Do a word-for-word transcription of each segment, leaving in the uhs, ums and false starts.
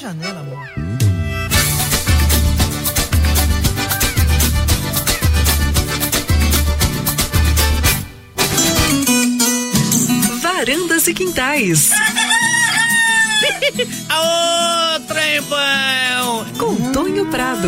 janela, amor. Varandas e Quintais. Aô, trembão! Com Tonho Prado.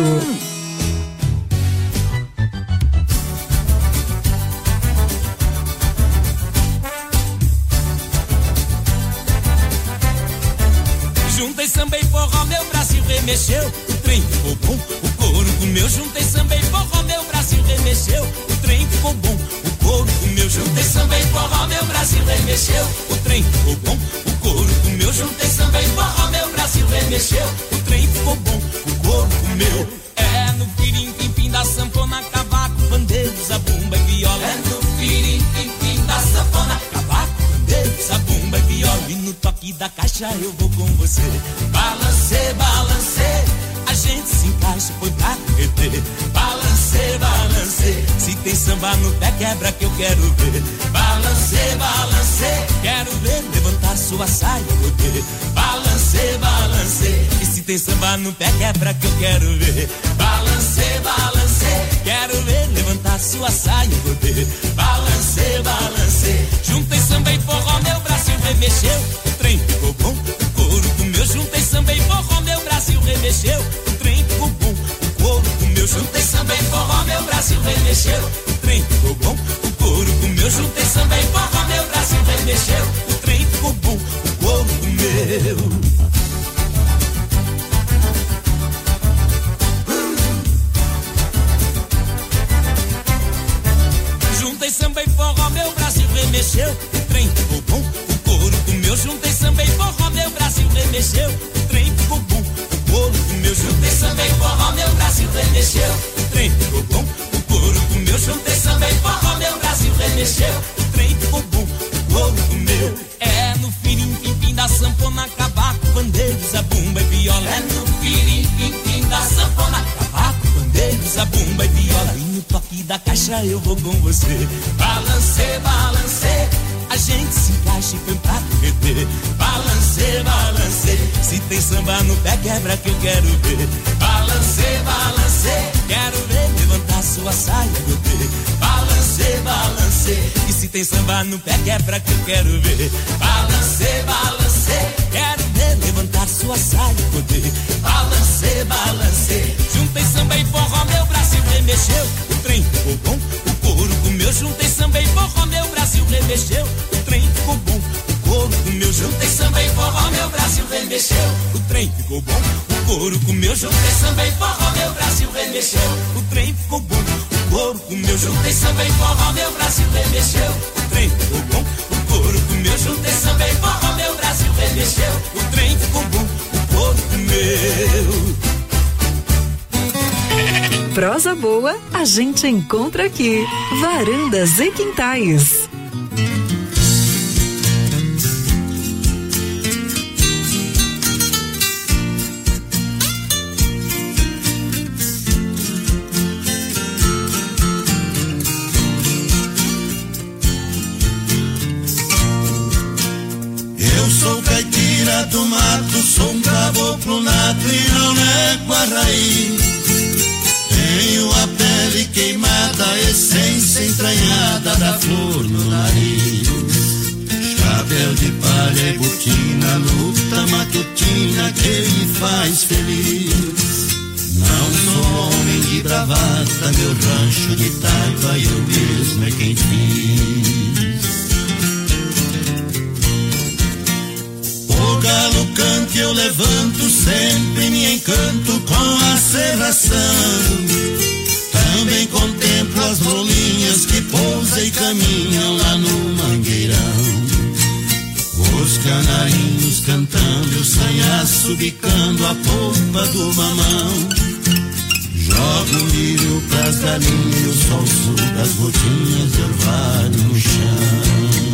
Juntei samba e forró, meu Brasil remexeu. O trem ficou bom, o couro comeu. Juntei samba e forró, meu Brasil remexeu. O trem ficou bom, o couro comeu. Juntei samba e forró, meu Brasil remexeu. O trem ficou bom, o couro comeu. Juntei samba e forró, meu Brasil remexeu. O trem ficou bom, o couro comeu. É no pirim, pim, da sanfona, cavaco, bandeiro, zabumba e viola. É no pirim, pim, da sanfona, cavaco, bandeiro, zabumba e viola. E no toque da caixa eu vou com você. Balancê, balancê, a gente se encaixa, foi pra derreter. Balancê, balancê, se tem samba no pé, quebra que eu quero ver. Balancê, balancê, quero ver levantar sua saia, poder. Balancê, balancê, e se tem samba no pé, quebra que eu quero ver. Balancê, balancê, quero ver levantar sua saia, poder. Balancê, balancê, juntei samba e forró, meu Brasil remexeu. O trem ficou bom, o couro comeu. Juntei samba e forró, meu Brasil remexeu. O trem ficou bom, o couro comeu. Juntei samba e forró, meu Brasil remexeu. O trem ficou bom, o couro comeu. Juntei samba e forró, meu Brasil remexeu. O trem ficou bom, o couro comeu. Juntei samba e forró, meu Brasil remexeu. O trem ficou bom, o couro comeu. Juntei samba e forró, meu Brasil remexeu. O trem ficou bom, o couro comeu. Juntei samba e forró, meu Brasil remexeu. O trem ficou bom, o couro comeu. Juntei samba e forró, meu Brasil remexeu. O trem ficou bom, o couro comeu. É no firim, pim, pim da sanfona, cavaco, bandeiro, zabumba e viola. É no firim, pim, pim da sanfona, cavaco, bandeiro, zabumba e viola. E no toque da caixa eu vou com você. Balancê, balancê, a gente se encaixa e põe pra derreter. Balancê, balancê, se tem samba no pé, quebra que eu quero ver. Balancê, balancê, quero ver levantar sua saia, meu bebê. Balancê, balancê, e se tem samba no pé, quebra que eu quero ver. Balancê, balancê, quero ver levantar sua saia, poder. Balancê, balancê, juntei samba e forró, meu Brasil remexeu. O trem ficou bom, o couro comeu. Juntei samba e forró, meu Brasil remexeu. O trem ficou bom, o couro comeu. Juntei samba e forró, meu Brasil remexeu. O trem ficou bom, o couro comeu. Juntei samba e forró, meu Brasil remexeu. O trem ficou bom, o couro comeu. Juntei samba e forró, meu Brasil remexeu. O trem ficou bom, o couro comeu. Juntei samba e forró, meu Brasil remexeu. O trem ficou bom, o couro comeu. Prosa boa a gente encontra aqui. Varandas e Quintais. Eu sou caipira do mato, sou um caboclo nato e não nego a raiz. Tenho a pele queimada, a essência entranhada da flor no nariz. Chapéu de palha e botina, luta matutina que me faz feliz. Não sou homem de bravata, meu rancho de taipa eu mesmo é quem fiz. O galo canta e eu levanto, sempre me encanto com a serração. Também contemplo as rolinhas que pousam e caminham lá no mangueirão. Os canarinhos cantando e o sanhaço bicando a polpa do mamão. Jogo o lírio pras galinhas e o sol suga as gotinhas de orvalho no chão.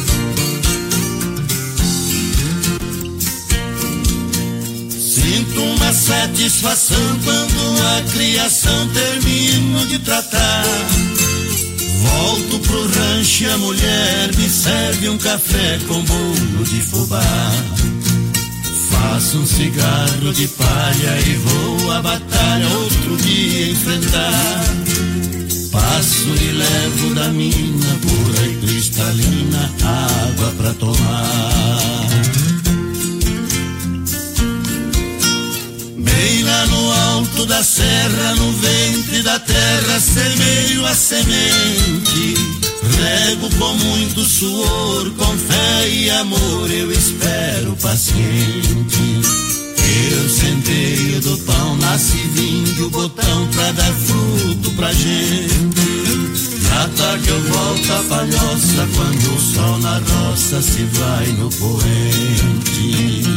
Sinto uma satisfação quando a criação termino de tratar. Volto pro rancho e a mulher me serve um café com bolo de fubá. Faço um cigarro de palha e vou à batalha outro dia enfrentar. Passo e levo da mina pura e cristalina água pra tomar. Bem lá no alto da serra, no ventre da terra, semeio a semente. Rego com muito suor, com fé e amor, eu espero paciente. Eu centeio do pão, nasce vinho, botão pra dar fruto pra gente. Na tarde eu volto a palhoça, quando o sol na roça se vai no poente.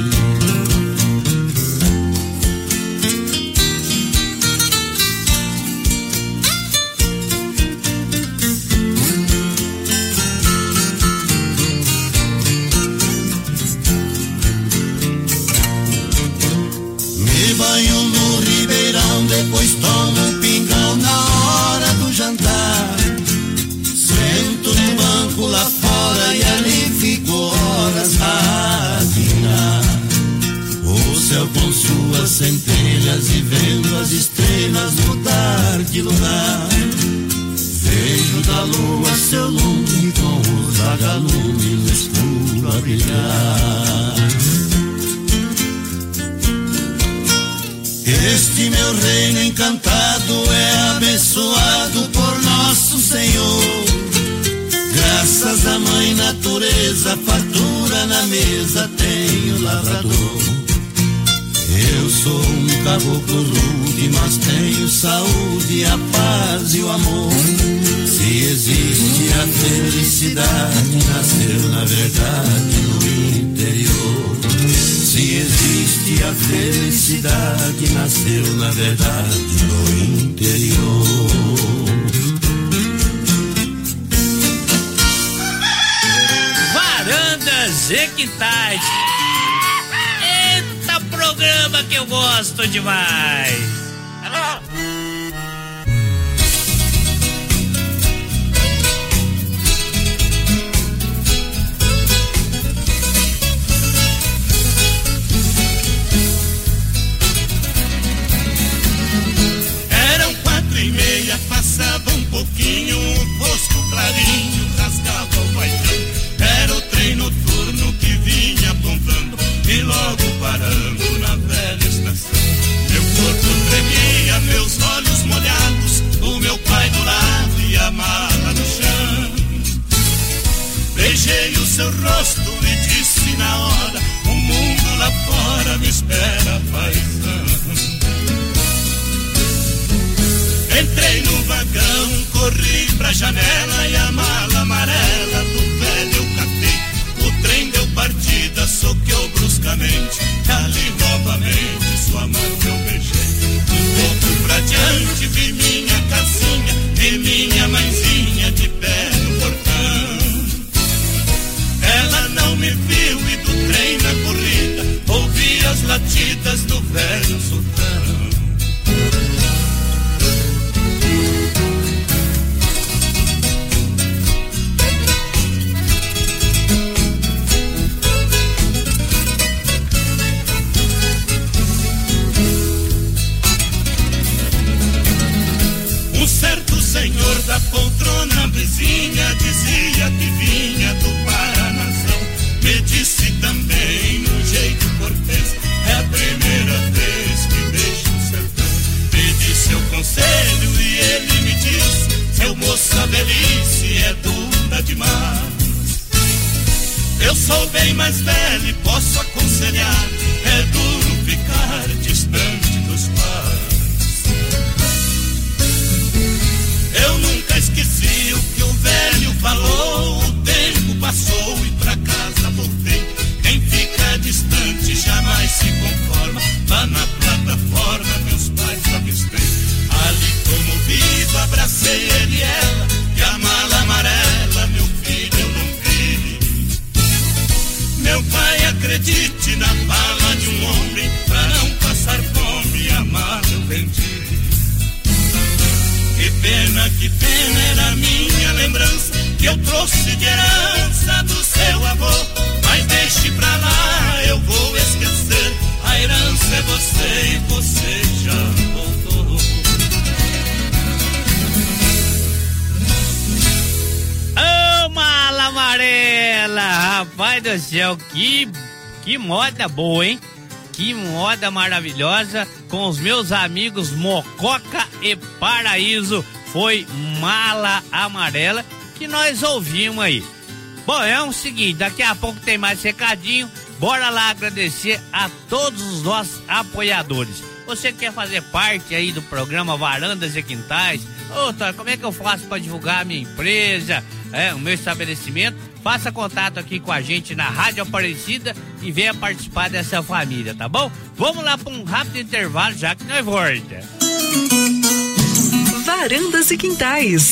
Banho no ribeirão, depois tomo um pingão na hora do jantar. Sento no banco lá fora e ali fico horas a adivinhar o céu com suas centelhas e vendo as estrelas mudar de lugar. Vejo da lua seu lume com os vagalumes no escuro a brilhar. Este meu reino encantado é abençoado por nosso Senhor. Graças à mãe natureza, fartura na mesa tenho lavrador. Eu sou um caboclo rude, mas tenho saúde, a paz e o amor. Se existe a felicidade, nasceu na verdade no interior. Se existe a felicidade, nasceu na verdade no interior. Varandas e Quintais. Eita programa que eu gosto demais. Alô? E meia passava um pouquinho, o fosco clarinho rasgava o baitão. Era o trem noturno que vinha apontando e logo parando na velha estação. Meu corpo tremia, meus olhos molhados, o meu pai do lado e a mala no chão. Beijei o seu rosto e disse na hora: o mundo lá fora me espera, paizão. Entrei no vagão, corri pra janela e a mala amarela do velho eu catei. O trem deu partida, soqueou bruscamente, ali novamente sua mão eu beijei. Um pouco pra diante vi minha casinha e minha mãezinha de pé no portão. Ela não me viu e do trem na corrida ouvi as latidas do velho sultão. Senhor da poltrona vizinha dizia que vinha do Paranazão. Me disse também num jeito cortês: é a primeira vez que deixo o sertão. Pedi seu conselho e ele me disse: seu moço, a velhice é dura demais. Eu sou bem mais velho e posso aconselhar: é duro ficar distante dos pais. Eu nunca esqueci o que o velho falou. O tempo passou e pra casa voltei. Quem fica distante jamais se conforma. Lá na plataforma meus pais avistei. Ali comovido abracei ele e ela. E a mala amarela, meu filho, eu não vi. Meu pai de herança do seu avô. Mas deixe pra lá, eu vou esquecer. A herança é você e você já voltou. Ô, mala amarela, rapaz do céu, que, que moda boa, hein? Que moda maravilhosa, com os meus amigos Mococa e Paraíso. Foi Mala Amarela que nós ouvimos aí. Bom, é o seguinte, daqui a pouco tem mais recadinho. Bora lá agradecer a todos os nossos apoiadores. Você quer fazer parte aí do programa Varandas e Quintais? Ô, Tony, como é que eu faço para divulgar a minha empresa, é, o meu estabelecimento? Faça contato aqui com a gente na Rádio Aparecida e venha participar dessa família, tá bom? Vamos lá para um rápido intervalo, já que nós volta. Varandas e Quintais.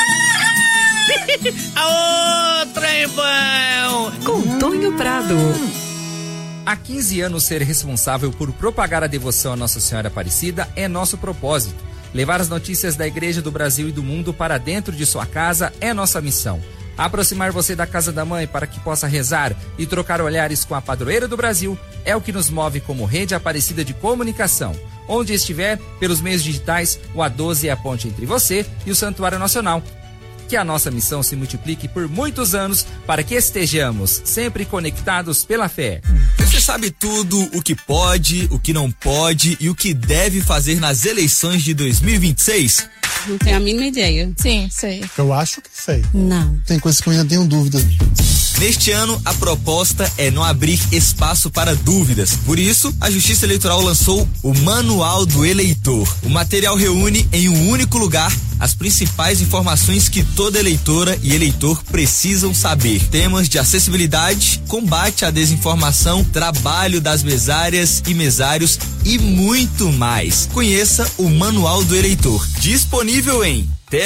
Aô, trem bom! Com Tonho Prado. Há quinze anos, ser responsável por propagar a devoção a Nossa Senhora Aparecida é nosso propósito. Levar as notícias da Igreja do Brasil e do mundo para dentro de sua casa é nossa missão. Aproximar você da Casa da Mãe para que possa rezar e trocar olhares com a padroeira do Brasil é o que nos move como Rede Aparecida de Comunicação. Onde estiver, pelos meios digitais, o A doze é a ponte entre você e o Santuário Nacional. Que a nossa missão se multiplique por muitos anos para que estejamos sempre conectados pela fé. Você sabe tudo o que pode, o que não pode e o que deve fazer nas eleições de dois mil e vinte e seis? Não tenho a mínima ideia. Sim, sei. Eu acho que sei. Não. Tem coisas que eu ainda tenho dúvidas. Neste ano, a proposta é não abrir espaço para dúvidas. Por isso, a Justiça Eleitoral lançou o Manual do Eleitor. O material reúne em um único lugar as principais informações que toda eleitora e eleitor precisam saber. Temas de acessibilidade, combate à desinformação, trabalho das mesárias e mesários e muito mais. Conheça o Manual do Eleitor. Disponível em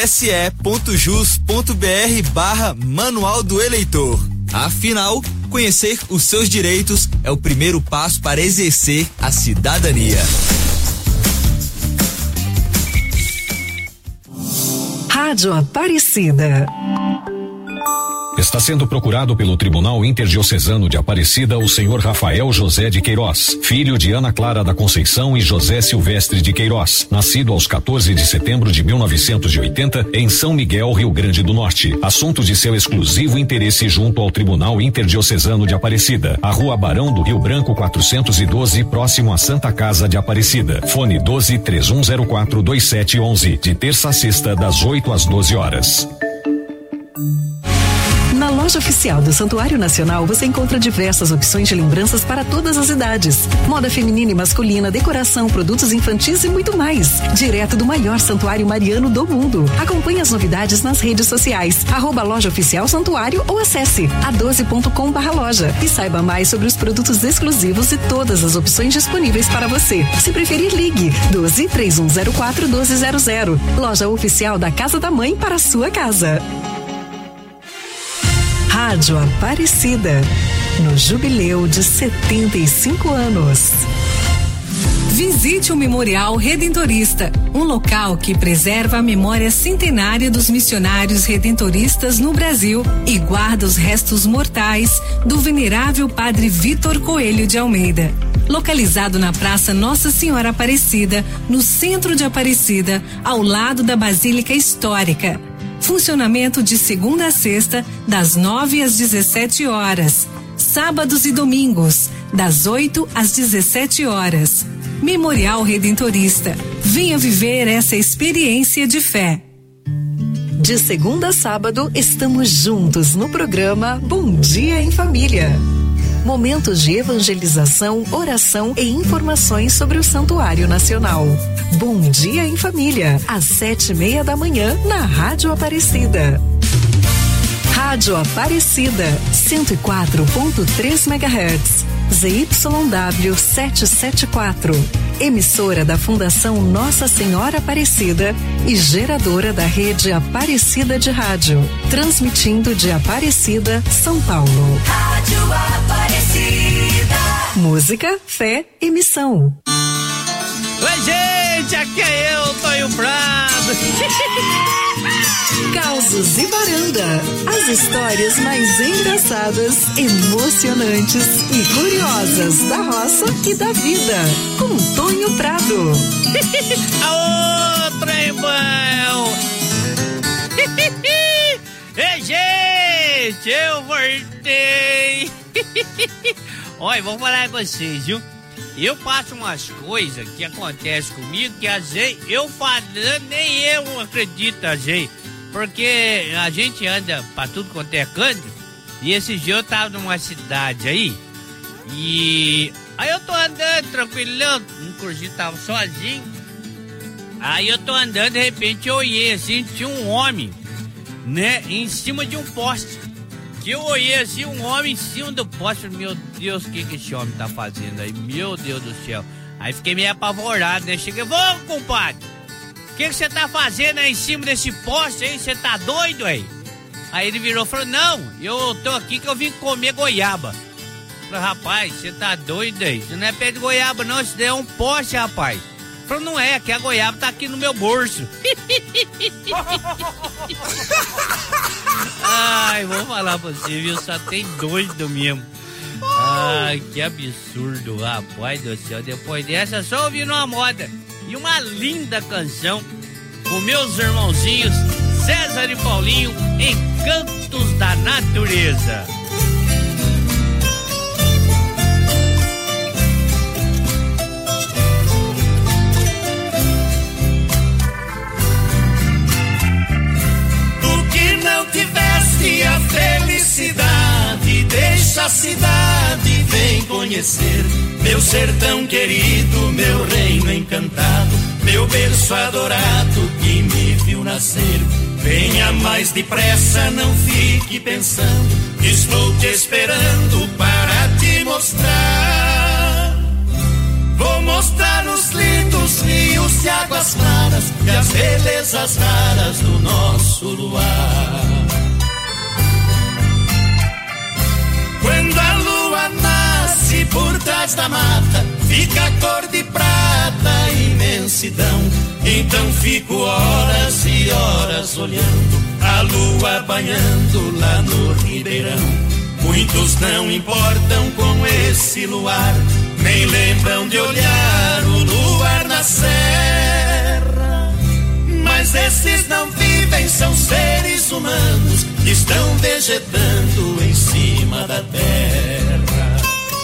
tse.jus.br barra Manual do Eleitor. Afinal, conhecer os seus direitos é o primeiro passo para exercer a cidadania. Rádio Aparecida. Está sendo procurado pelo Tribunal Interdiocesano de Aparecida o senhor Rafael José de Queiroz, filho de Ana Clara da Conceição e José Silvestre de Queiroz, nascido aos quatorze de setembro de mil novecentos e oitenta em São Miguel, Rio Grande do Norte. Assunto de seu exclusivo interesse junto ao Tribunal Interdiocesano de Aparecida, a Rua Barão do Rio Branco quatrocentos e doze, próximo à Santa Casa de Aparecida. Fone doze, três um zero quatro, dois sete um um, de terça a sexta, das oito às doze horas. Na loja oficial do Santuário Nacional você encontra diversas opções de lembranças para todas as idades. Moda feminina e masculina, decoração, produtos infantis e muito mais. Direto do maior santuário mariano do mundo. Acompanhe as novidades nas redes sociais. Arroba Loja Oficial Santuário ou acesse a doze ponto com barra loja e saiba mais sobre os produtos exclusivos e todas as opções disponíveis para você. Se preferir, ligue doze, três um zero quatro, doze zero zero. Loja oficial da Casa da Mãe para a sua casa. Rádio Aparecida, no jubileu de setenta e cinco anos. Visite o Memorial Redentorista, um local que preserva a memória centenária dos missionários redentoristas no Brasil e guarda os restos mortais do venerável Padre Vitor Coelho de Almeida. Localizado na Praça Nossa Senhora Aparecida, no centro de Aparecida, ao lado da Basílica Histórica. Funcionamento de segunda a sexta, das nove às dezessete horas. Sábados e domingos, das oito às dezessete horas. Memorial Redentorista. Venha viver essa experiência de fé. De segunda a sábado, estamos juntos no programa Bom Dia em Família. Momentos de evangelização, oração e informações sobre o Santuário Nacional. Bom Dia em Família, às sete e meia da manhã, na Rádio Aparecida. Rádio Aparecida, cento e quatro ponto três megahertz, Z Y W setecentos e setenta e quatro. Emissora da Fundação Nossa Senhora Aparecida e geradora da rede Aparecida de Rádio. Transmitindo de Aparecida, São Paulo. Rádio Aparecida. Música, fé e missão. Oi, gente, aqui é eu, Tonho Prado. Causos e Varanda. As histórias mais engraçadas, emocionantes e curiosas da roça e da vida. Com Tonho Prado. Aô, trembão! Ei, gente, eu voltei! Olha, vou falar com vocês, viu? Eu passo umas coisas que acontecem comigo que às vezes eu falando, nem eu acredito, às vezes. Porque a gente anda pra tudo quanto é canto. E esse dia eu tava numa cidade aí. E aí eu tô andando tranquilão. Um cursinho tava sozinho. Aí eu tô andando, de repente eu olhei assim, tinha um homem, né, em cima de um poste. Que eu olhei assim, um homem em cima do poste. Meu Deus, o que que esse homem tá fazendo aí? Meu Deus do céu. Aí fiquei meio apavorado, né? Cheguei, vô, compadre, o que que você tá fazendo aí em cima desse poste aí? Você tá doido aí? Aí ele virou e falou, não, eu tô aqui que eu vim comer goiaba. Eu falei, rapaz, você tá doido aí? Isso não é pé de goiaba não, isso daí é um poste, rapaz. Ele falou, não é, que a goiaba tá aqui no meu bolso. Ai, vou falar pra você, viu? Só tem doido mesmo. Ai, que absurdo, rapaz do céu. Depois dessa, só ouvindo uma moda e uma linda canção com meus irmãozinhos César e Paulinho, Encantos da Natureza. Tu que não tiveste a felicidade, deixa a cidade, vem conhecer meu sertão querido, meu reino encantado, meu berço adorado que me viu nascer. Venha mais depressa, não fique pensando, estou te esperando para te mostrar. Vou mostrar os lindos rios de águas claras e as belezas raras do nosso luar. Quando a lua nasce por trás da mata, fica a cor de prata, imensidão. Então fico horas e horas olhando a lua banhando lá no ribeirão. Muitos não importam com esse luar, nem lembram de olhar o luar na serra. Mas esses não vivem, são seres humanos que estão vegetando em cima da terra.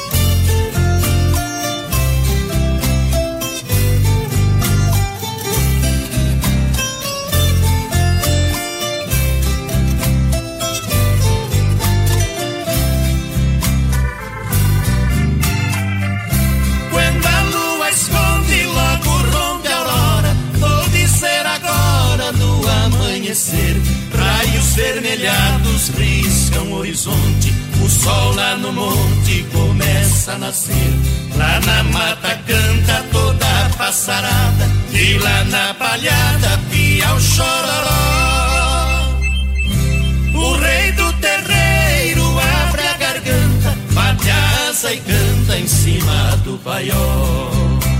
Raios vermelhados riscam o horizonte, o sol lá no monte começa a nascer. Lá na mata canta toda a passarada, e lá na palhada pia o chororó. O rei do terreiro abre a garganta, bate a asa e canta em cima do paiol.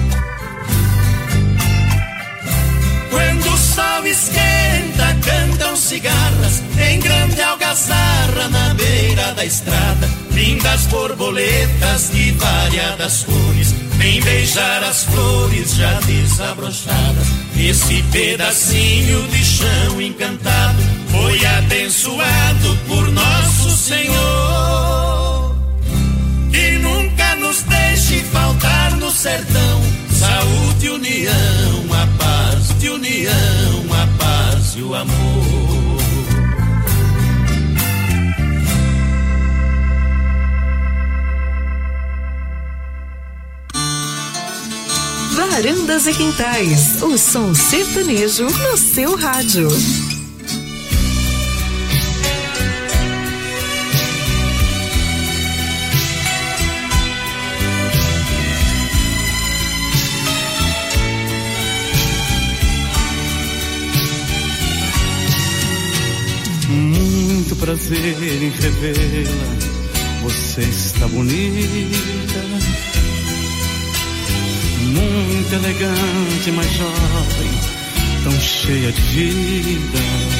Quando o sol esquenta, cantam cigarras em grande algazarra na beira da estrada. Lindas borboletas de variadas cores vêm beijar as flores já desabrochadas. Esse pedacinho de chão encantado foi abençoado por nosso Senhor. Que nunca nos deixe faltar no sertão saúde, união, a paz de união, a paz e o amor. Varandas e Quintais, o som sertanejo no seu rádio. Muito prazer em revê-la, você está bonita, muito elegante, mais jovem tão cheia de vida.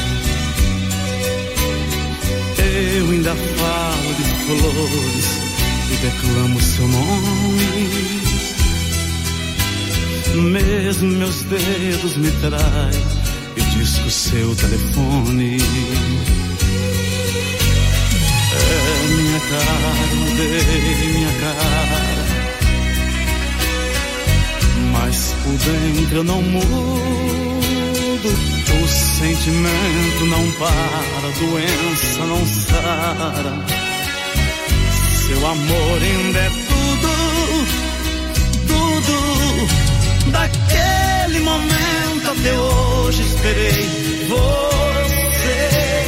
Eu ainda falo de flores e declamo seu nome. Mesmo meus dedos me traem e disco seu telefone. É minha cara, mudei minha cara, mas por dentro eu não mudo. O sentimento não para, a doença não sara. Seu amor ainda é tudo, tudo. Daquele momento até hoje esperei você.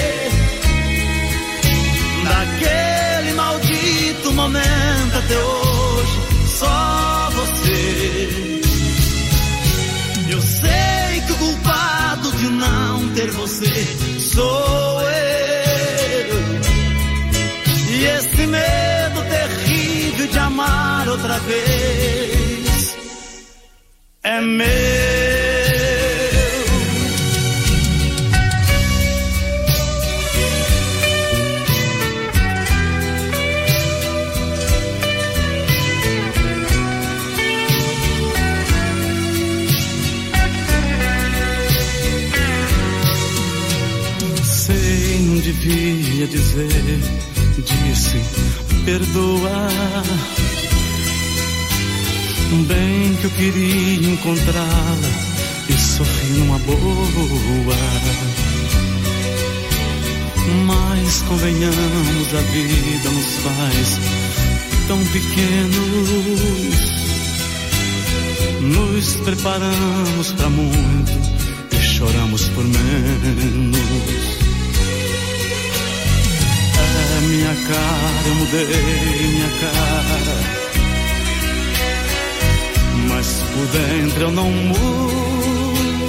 Daquele maldito momento até hoje, só você. Eu sei que o culpado de não ter você sou eu. E esse medo terrível de amar outra vez é meu. Sei, não devia dizer, disse, perdoa. Bem que eu queria encontrá-la e sorrir numa boa. Mas convenhamos, a vida nos faz tão pequenos. Nos preparamos pra muito e choramos por menos. É minha cara, eu mudei minha cara, mas por dentro eu não mudo.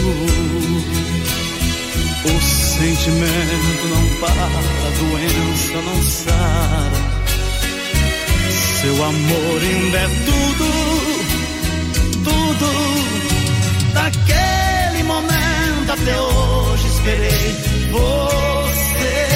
O sentimento não para, a doença não sara. Seu amor ainda é tudo, tudo. Daquele momento até hoje esperei você.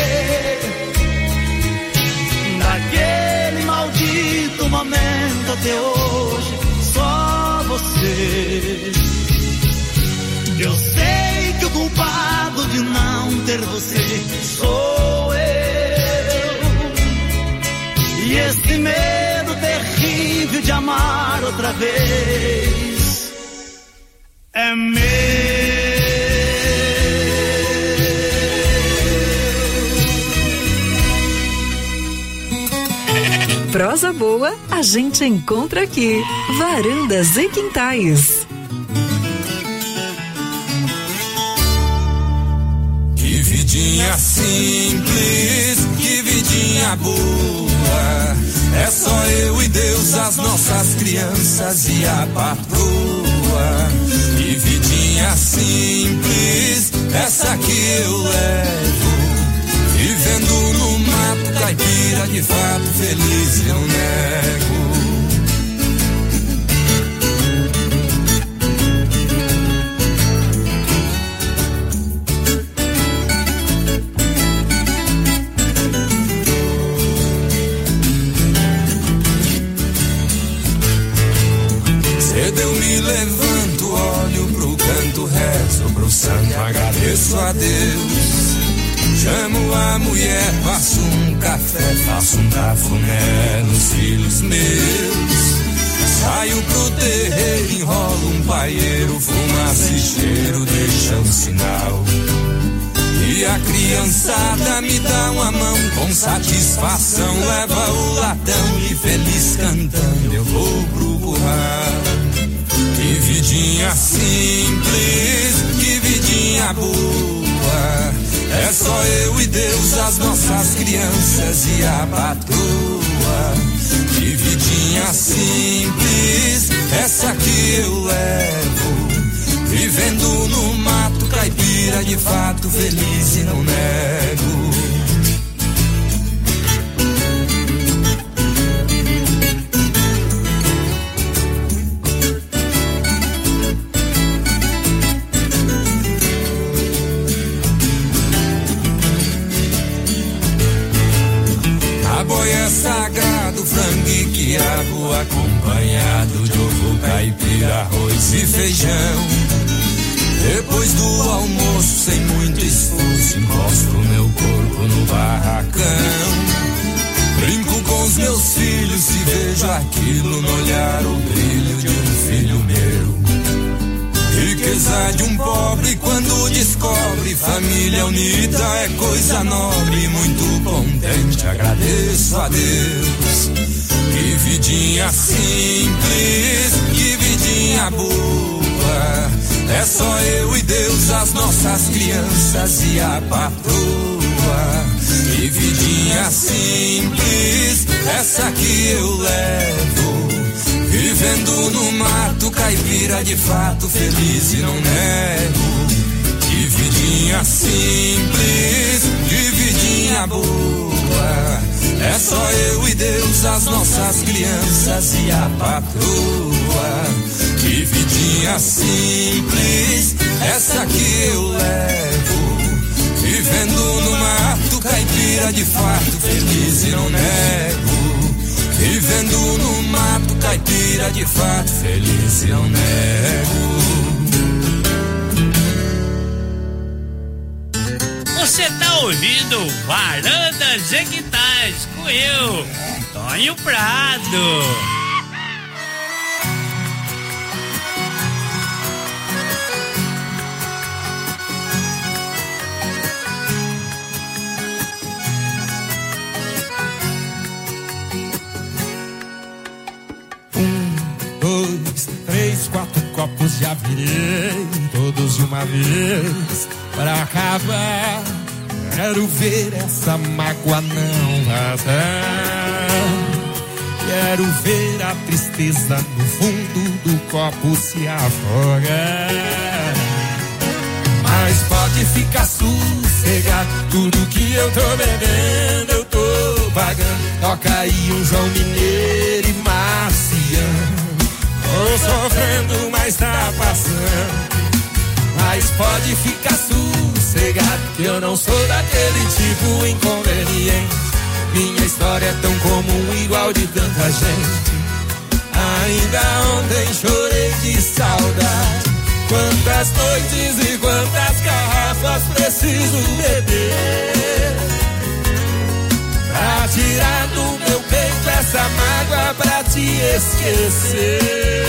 Daquele maldito momento até hoje, só você. Eu sei que o culpado de não ter você sou eu. E esse medo terrível de amar outra vez é meu. Prosa boa a gente encontra aqui. Varandas e Quintais. Que vidinha simples, que vidinha boa. É só eu e Deus, as nossas crianças e a patroa. Que vidinha simples, essa que eu levo. Vivendo no mato caipira, de fato feliz eu nego. Cedo eu me levanto, olho pro canto, rezo pro santo, agradeço a Deus. Chamo a mulher, faço um café, faço um cafuné nos filhos meus. Saio pro terreiro, enrolo um paieiro, fumaça e cheiro, deixa um sinal. E a criançada me dá uma mão, com satisfação leva o latão. E feliz cantando eu vou pro curral. Que vidinha simples, que vidinha boa. É só eu e Deus, as nossas crianças e a patroa. Que vidinha simples, essa que eu levo. Vivendo no mato caipira, de fato feliz e não nego. quiabo acompanhado de ovo caipira, arroz e feijão. Depois do almoço, sem muito esforço, encosto meu corpo no barracão. Brinco com os meus filhos, se vejo aquilo no olhar, o brilho de um filho meu. Riqueza de um pobre quando descobre família unida é coisa nobre, muito contente, agradeço a Deus. Que vidinha simples, que vidinha boa, é só eu e Deus, as nossas crianças e a patroa. Que vidinha simples, essa que eu levo, vivendo no mato, caipira de fato, feliz e não nego. Que vidinha simples, que vidinha boa, é só eu e Deus, as nossas crianças e a patroa. Que vidinha simples, essa que eu levo, vivendo no mato, caipira de fato, feliz e não nego. Vivendo no mato, caipira de fato, feliz e não nego. Você tá ouvindo Varanda Jequitais com eu, Tonho Prado. Quatro copos já virei, todos de uma vez, pra acabar. Quero ver essa mágoa não vazar. Quero ver a tristeza no fundo do copo se afogar. Mas pode ficar sossegado, tudo que eu tô bebendo eu tô pagando. Toca aí um João Mineiro e Marciano. Tô sofrendo, mas tá passando. Mas pode ficar sossegado, que eu não sou daquele tipo inconveniente. Minha história é tão comum, igual de tanta gente. Ainda ontem chorei de saudade. Quantas noites e quantas garrafas preciso beber pra tirar do meu peito essa mágoa, pra te esquecer.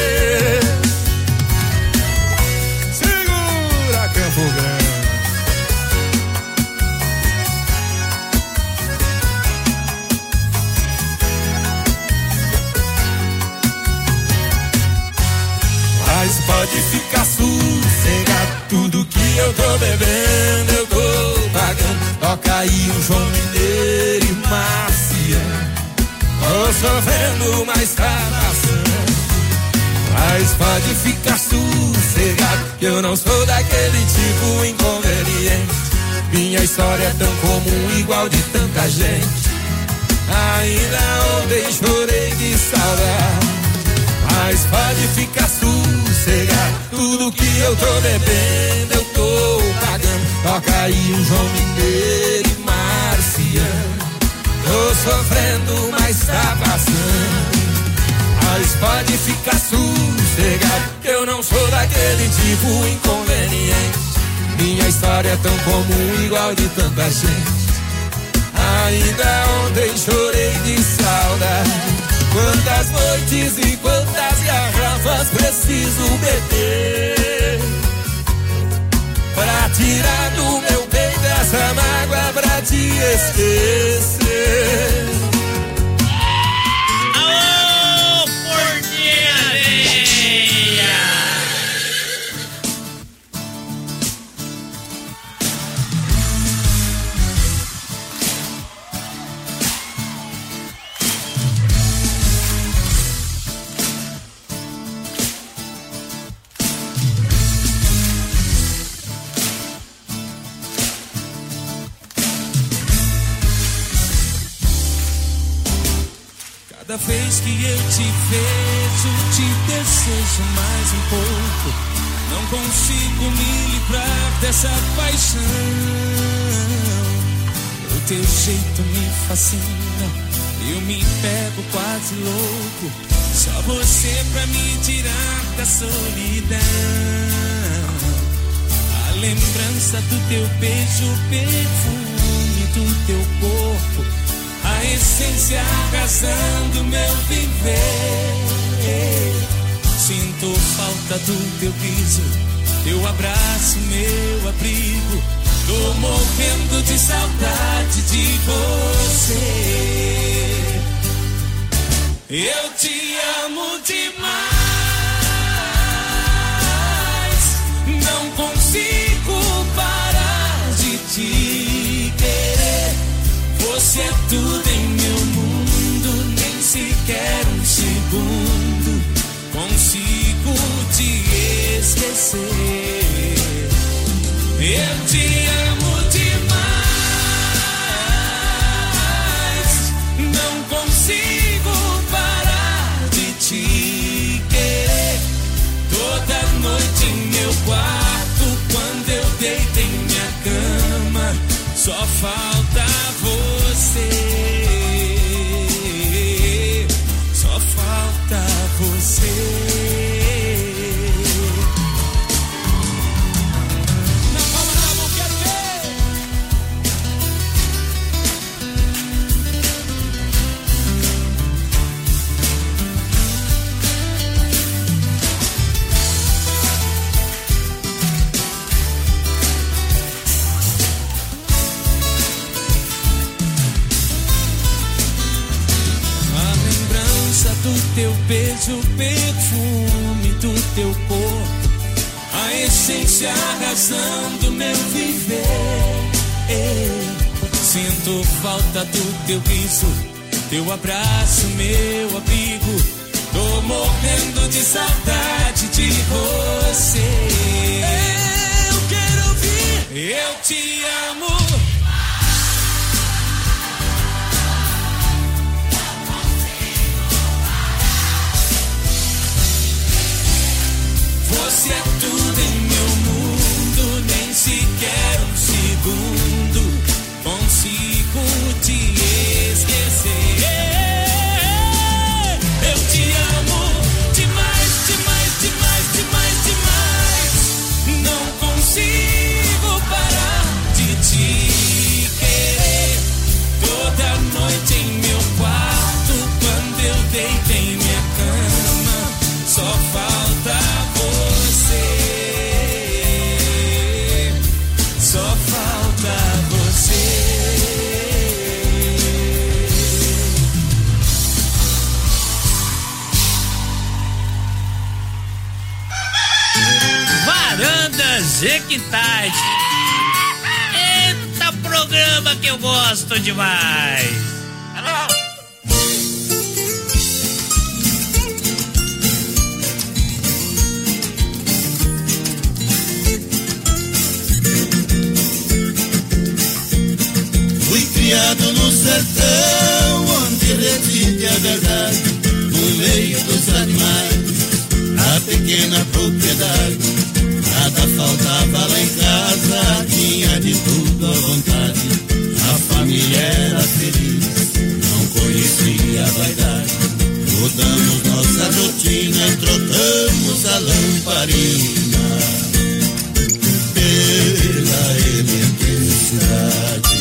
Segura, Campo Grande. Mas pode ficar sossegado, tudo que eu tô bebendo eu tô pagando. Toca aí um João Mineiro e Marciano. Tô sofrendo, mas tá passando. Mas pode ficar sossegado, que eu não sou daquele tipo inconveniente. Minha história é tão comum, igual de tanta gente. Ainda ontem chorei de saudade. Mas pode ficar sossegado, tudo que eu tô bebendo eu tô pagando. Toca aí um João Mineiro e Marciano. Tô sofrendo, mas tá passando. Mas pode ficar sossegado, que eu não sou daquele tipo inconveniente. Minha história é tão comum, igual de tanta gente. Ainda ontem chorei de saudade. Quantas noites e quantas garrafas preciso beber pra tirar do meu peito essa mágoa, pra te esquecer. Alô, Porteareia! Cada vez que eu te vejo, te desejo mais um pouco. Não consigo me livrar dessa paixão. O teu jeito me fascina, eu me pego quase louco. Só você pra me tirar da solidão. A lembrança do teu beijo, o perfume do teu corpo, a essência arrasando meu viver. Sinto falta do teu riso, teu abraço, meu abrigo. Tô morrendo de saudade de você. Eu te amo demais, não consigo parar de te querer. Você é tudo em meu mundo, nem sequer um segundo consigo te esquecer. Eu te amo demais, não consigo parar de te querer. Toda noite em meu quarto, quando eu deito em minha cama, só falta você. Só falta você. Do teu beijo, o perfume do teu corpo, a essência arrasando meu viver. Sinto falta do teu riso, teu abraço, meu abrigo. Tô morrendo de saudade de você. Eu quero ouvir, eu te amo. Você é tudo em meu mundo, nem sequer um segundo consigo te esquecer. Eu te amo demais, demais, demais, demais, demais. Não consigo parar de te querer. Toda noite em meu quarto, quando eu deito em minha cama, só falta você. Só falta você. Varandas e quintais. Eita, programa que eu gosto demais. Criado no sertão, onde reside a verdade, no meio dos animais, na pequena propriedade. Nada faltava lá em casa, tinha de tudo à vontade. A família era feliz, não conhecia a vaidade. Mudamos nossa rotina, trocamos a lamparina pela eletricidade.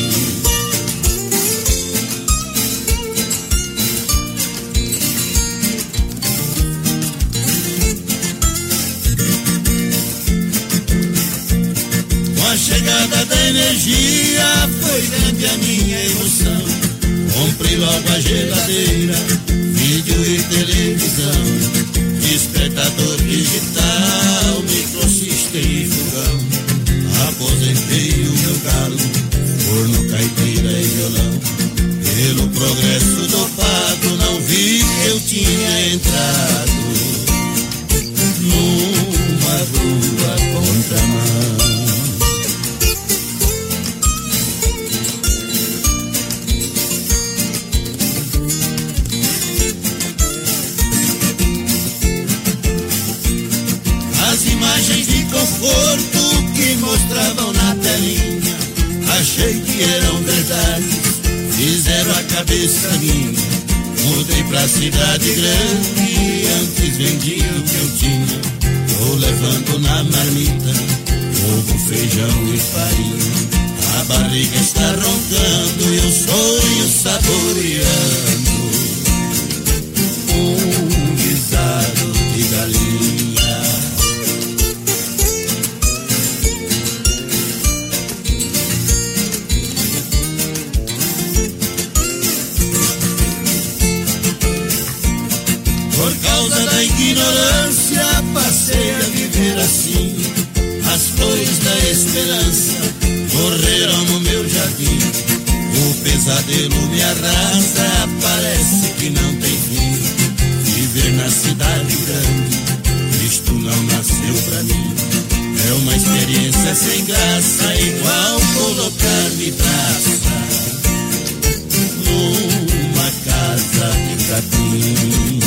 A chegada da energia foi grande a minha emoção. Comprei logo a geladeira, vídeo e televisão, despertador digital, microsistema e fogão. Aposentei o meu galo, forno, caipira e violão. Pelo progresso dopado, não vi que eu tinha entrado numa rua contramão. Imagens de conforto que mostravam na telinha, achei que eram verdades, fizeram a cabeça minha Mudei pra cidade grande, antes vendia o que eu tinha. Tô levando na marmita ovo, feijão e farinha. A barriga está roncando e o sonho saboreando um guisado de galinha. Por causa da ignorância passei a viver assim. As flores da esperança morreram no meu jardim. O pesadelo me arrasa, parece que não tem fim. Viver na cidade grande, isto não nasceu pra mim. É uma experiência sem graça, igual colocar de praça numa casa de capim.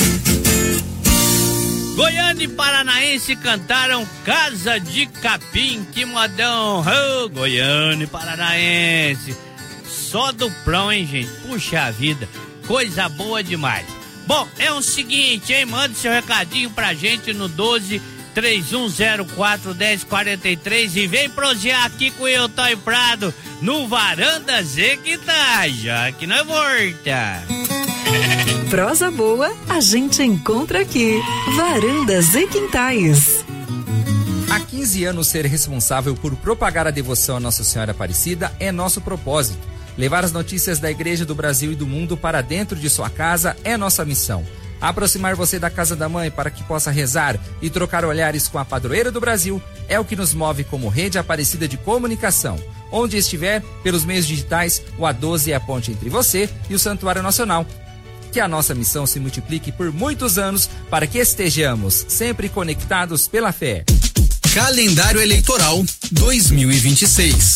Goiânia e Paranaense cantaram Casa de Capim, que modão, oh, Goiânia e Paranaense, só duplão, hein, gente, puxa vida, coisa boa demais. Bom, é o seguinte, hein, manda seu recadinho pra gente no doze, três um zero quatro, dez quarenta e três e vem prosear aqui com o Eutói Prado no Varanda Zé que tá, já que nós volta. Prosa boa a gente encontra aqui. Varandas e Quintais. Há quinze anos, ser responsável por propagar a devoção a Nossa Senhora Aparecida é nosso propósito. Levar as notícias da Igreja do Brasil e do mundo para dentro de sua casa é nossa missão. Aproximar você da Casa da Mãe para que possa rezar e trocar olhares com a padroeira do Brasil é o que nos move como Rede Aparecida de Comunicação. Onde estiver, pelos meios digitais, o A doze é a ponte entre você e o Santuário Nacional. Que a nossa missão se multiplique por muitos anos para que estejamos sempre conectados pela fé. Calendário Eleitoral dois mil e vinte e seis.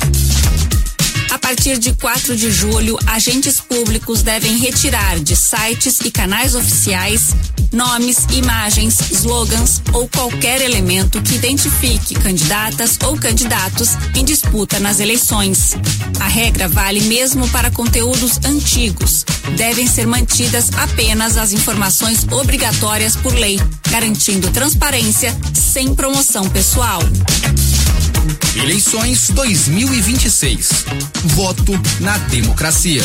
A partir de quatro de julho, agentes públicos devem retirar de sites e canais oficiais nomes, imagens, slogans ou qualquer elemento que identifique candidatas ou candidatos em disputa nas eleições. A regra vale mesmo para conteúdos antigos. Devem ser mantidas apenas as informações obrigatórias por lei, garantindo transparência sem promoção pessoal. Eleições dois mil e vinte e seis. Voto na democracia.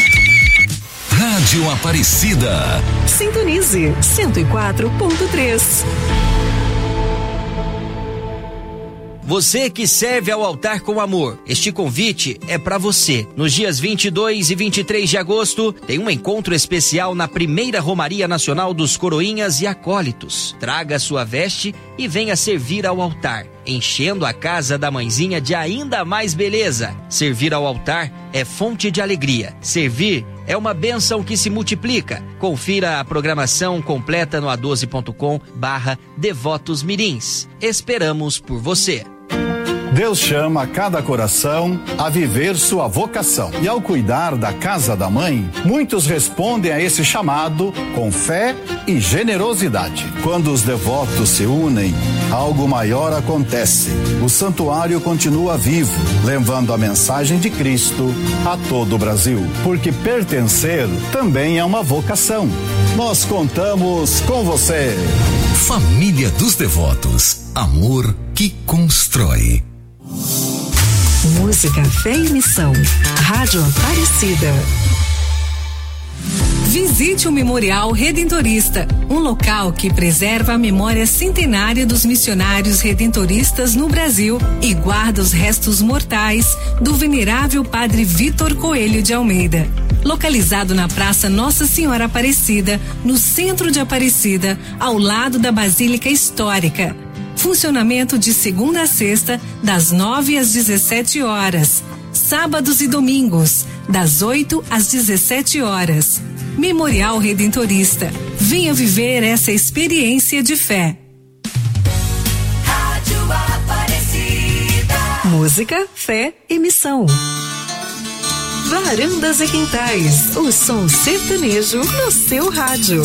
Rádio Aparecida. Sintonize cento e quatro ponto três. Você que serve ao altar com amor, este convite é para você. Nos dias vinte e dois e vinte e três de agosto, tem um encontro especial na primeira Romaria Nacional dos Coroinhas e Acólitos. Traga sua veste e venha servir ao altar, enchendo a casa da mãezinha de ainda mais beleza. Servir ao altar é fonte de alegria. Servir é uma bênção que se multiplica. Confira a programação completa no a doze ponto com barra Devotos Mirins. Esperamos por você. Deus chama cada coração a viver sua vocação. E ao cuidar da casa da mãe, muitos respondem a esse chamado com fé e generosidade. Quando os devotos se unem, algo maior acontece. O santuário continua vivo, levando a mensagem de Cristo a todo o Brasil. Porque pertencer também é uma vocação. Nós contamos com você. Família dos Devotos. Amor que constrói. Música, fé e missão. Rádio Aparecida. Visite o Memorial Redentorista, um local que preserva a memória centenária dos missionários redentoristas no Brasil e guarda os restos mortais do venerável Padre Vitor Coelho de Almeida. Localizado na Praça Nossa Senhora Aparecida, no centro de Aparecida, ao lado da Basílica Histórica. Funcionamento de segunda a sexta, das nove às dezessete horas. Sábados e domingos, das oito às dezessete horas. Memorial Redentorista. Venha viver essa experiência de fé. Rádio Aparecida. Música, fé e missão. Varandas e Quintais. O som sertanejo no seu rádio.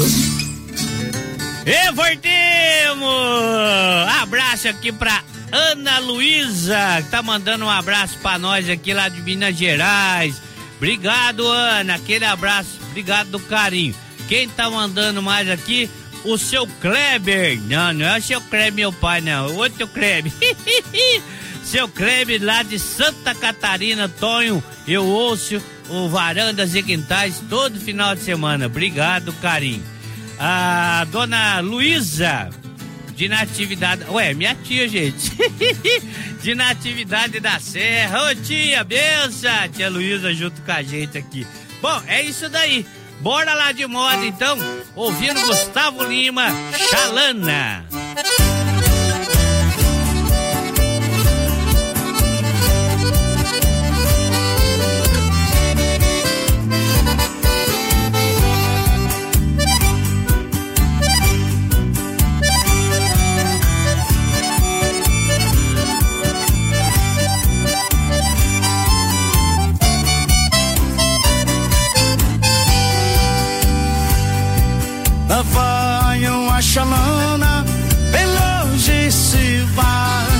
E voltemos! Abraço aqui pra Ana Luísa, que tá mandando um abraço pra nós aqui lá de Minas Gerais. Obrigado, Ana, aquele abraço Obrigado do carinho. Quem tá mandando mais aqui? O seu Kleber. Não, não é o seu Kleber, meu pai, não. O outro Kleber. Seu Kleber lá de Santa Catarina, Tonho. Eu ouço o Varandas e Quintais todo final de semana. Obrigado, carinho. A dona Luísa, de Natividade. Ué, minha tia, gente. De Natividade da Serra. Ô, tia, benção. Tia Luísa junto com a gente aqui. Bom, é isso daí. Bora lá de moda, então. Ouvindo Gustavo Lima, Xalana. Lá vai uma xalana, bem longe se vai,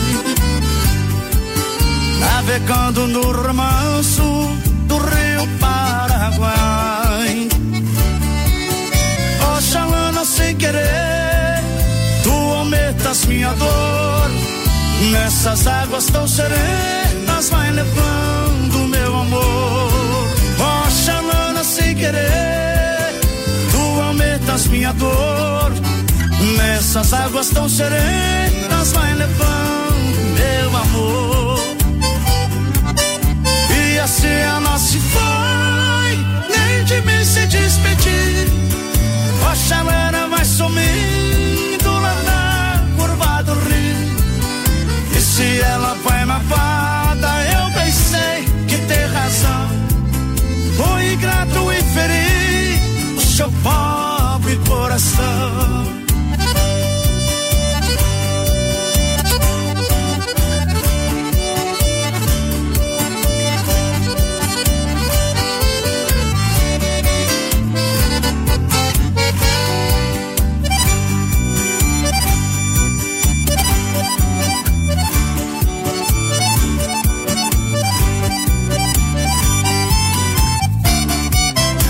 navegando no remanso do rio Paraguai. Ó xalana, sem querer, tu aumentas minha dor, nessas águas tão serenas vai levando meu amor. Ó xalana, sem querer, aumentas minha dor, nessas águas tão serenas